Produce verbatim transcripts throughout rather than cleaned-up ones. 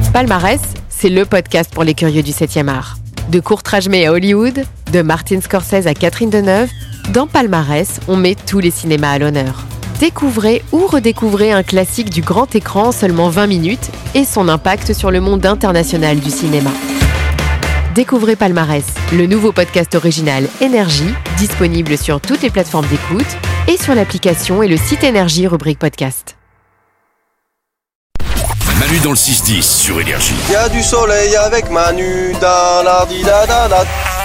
Palmarès, c'est le podcast pour les curieux du septième art. De Kurt Rajmé à Hollywood, de Martin Scorsese à Catherine Deneuve, dans Palmarès, on met tous les cinémas à l'honneur. Découvrez ou redécouvrez un classique du grand écran en seulement vingt minutes et son impact sur le monde international du cinéma. Découvrez Palmarès, le nouveau podcast original Énergie, disponible sur toutes les plateformes d'écoute et sur l'application et le site Énergie rubrique podcast. Manu dans le six dix sur Énergie. Il y a du soleil avec Manu dans la di da da da.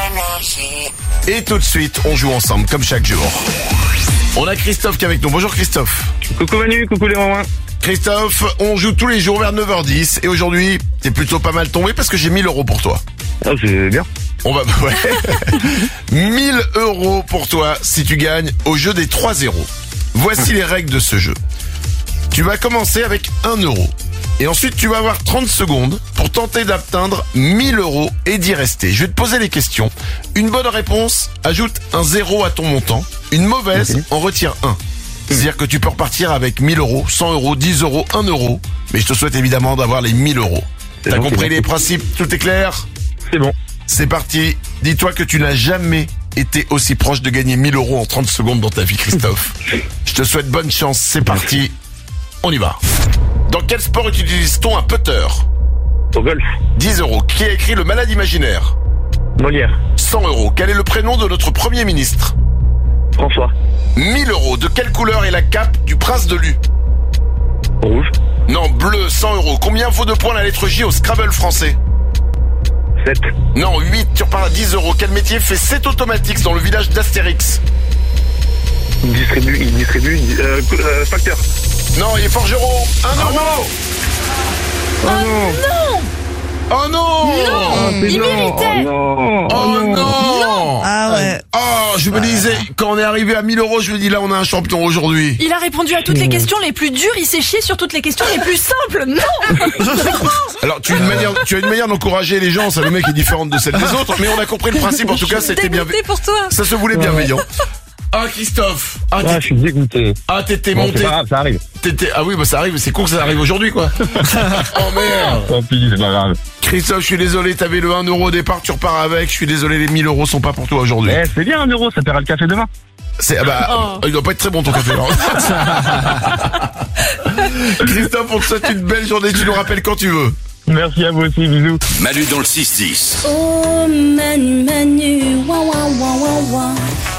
Et tout de suite, on joue ensemble comme chaque jour. On a Christophe qui est avec nous. Bonjour Christophe. Coucou Manu, coucou les mamans. Christophe, on joue tous les jours vers neuf heures dix et aujourd'hui, t'es plutôt pas mal tombé parce que j'ai mille euros pour toi. Ah, c'est bien. On va, ouais. mille euros pour toi si tu gagnes au jeu des trois zéros. Voici les règles de ce jeu. Tu vas commencer avec un euro. Et ensuite, tu vas avoir trente secondes pour tenter d'atteindre mille euros et d'y rester. Je vais te poser les questions. Une bonne réponse ajoute un zéro à ton montant. Une mauvaise okay. en retire un. C'est-à-dire que tu peux repartir avec mille euros, cent euros, dix euros, un euro. Mais je te souhaite évidemment d'avoir les mille euros. C'est T'as bon, compris les bon. principes? Tout est clair? C'est bon. C'est parti. Dis-toi que tu n'as jamais été aussi proche de gagner mille euros en trente secondes dans ta vie, Christophe. Je te souhaite bonne chance. C'est parti. On y va. Dans quel sport utilise-t-on un putter? Au golf. dix euros. Qui a écrit Le Malade imaginaire? Molière. cent euros. Quel est le prénom de notre Premier ministre? François. mille euros. De quelle couleur est la cape du prince de Lu? Rouge. Non, bleu. cent euros. Combien vaut de points la lettre J au Scrabble français? sept. Non, huit. Tu repars à dix euros. Quel métier fait sept automatiques dans le village d'Astérix? Il distribue, il distribue, euh, euh, facteur. Non, il est forgeron. Un euro. Oh non. Oh non. Non, il méritait. Oh non. Oh non. non. Ah ouais. Oh, je me disais, quand on est arrivé à mille euros, je me dis là, on a un champion aujourd'hui. Il a répondu à toutes les questions les plus dures, il s'est chié sur toutes les questions les plus simples. Non. Alors, tu as une manière, tu as une manière d'encourager les gens, ça le mec est différente de celle des autres, mais on a compris le principe, en tout cas, c'était bien. pour toi. Ça se voulait bienveillant. Ah, Christophe. Ah, ah je suis dégoûté. Ah, t'étais bon, monté. C'est pas grave, ça arrive. T'étais, ah oui, bah ça arrive, c'est con que ça arrive aujourd'hui, quoi. Oh merde. Tant pis, c'est pas grave. Christophe, je suis désolé, t'avais le un euro au départ, tu repars avec, je suis désolé, les mille euros sont pas pour toi aujourd'hui. Eh, c'est bien un euro, ça paiera le café demain. C'est, ah bah, oh. Il doit pas être très bon ton café, là. Christophe, on te souhaite une belle journée, tu nous rappelles quand tu veux. Merci à vous aussi, bisous. Manu dans le six dix. Oh Manu, Manu, wa wa wa wa wa.